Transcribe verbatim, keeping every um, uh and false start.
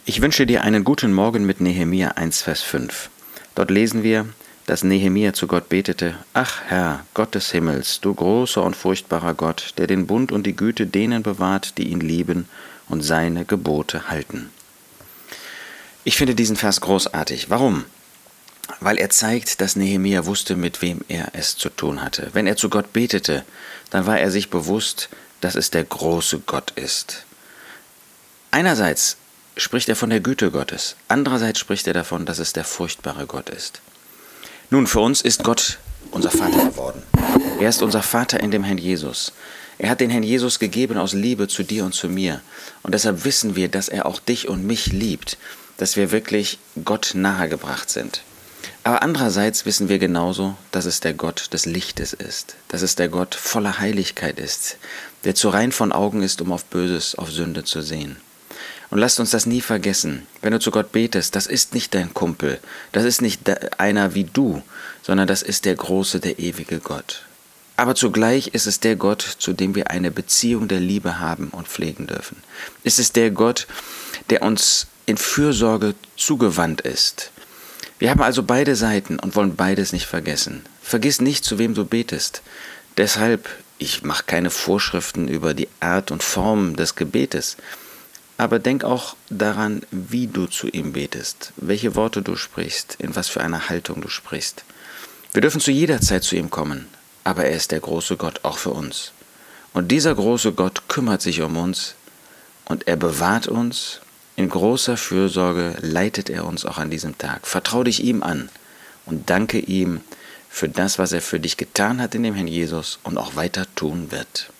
Ich wünsche dir einen guten Morgen mit Nehemia eins, Vers fünf. Dort lesen wir, dass Nehemia zu Gott betete: Ach Herr, Gott des Himmels, du großer und furchtbarer Gott, der den Bund und die Güte denen bewahrt, die ihn lieben und seine Gebote halten. Ich finde diesen Vers großartig. Warum? Weil er zeigt, dass Nehemia wusste, mit wem er es zu tun hatte. Wenn er zu Gott betete, dann war er sich bewusst, dass es der große Gott ist. Einerseits spricht er von der Güte Gottes, andererseits spricht er davon, dass es der furchtbare Gott ist. Nun, für uns ist Gott unser Vater geworden. Er ist unser Vater in dem Herrn Jesus. Er hat den Herrn Jesus gegeben aus Liebe zu dir und zu mir. Und deshalb wissen wir, dass er auch dich und mich liebt, dass wir wirklich Gott nahegebracht sind. Aber andererseits wissen wir genauso, dass es der Gott des Lichtes ist, dass es der Gott voller Heiligkeit ist, der zu rein von Augen ist, um auf Böses, auf Sünde zu sehen. Und lasst uns das nie vergessen. Wenn du zu Gott betest, das ist nicht dein Kumpel, das ist nicht einer wie du, sondern das ist der große, der ewige Gott. Aber zugleich ist es der Gott, zu dem wir eine Beziehung der Liebe haben und pflegen dürfen. Es ist der Gott, der uns in Fürsorge zugewandt ist. Wir haben also beide Seiten und wollen beides nicht vergessen. Vergiss nicht, zu wem du betest. Deshalb, ich mache keine Vorschriften über die Art und Form des Gebetes. Aber denk auch daran, wie du zu ihm betest, welche Worte du sprichst, in was für einer Haltung du sprichst. Wir dürfen zu jeder Zeit zu ihm kommen, aber er ist der große Gott auch für uns. Und dieser große Gott kümmert sich um uns und er bewahrt uns. In großer Fürsorge leitet er uns auch an diesem Tag. Vertrau dich ihm an und danke ihm für das, was er für dich getan hat in dem Herrn Jesus und auch weiter tun wird.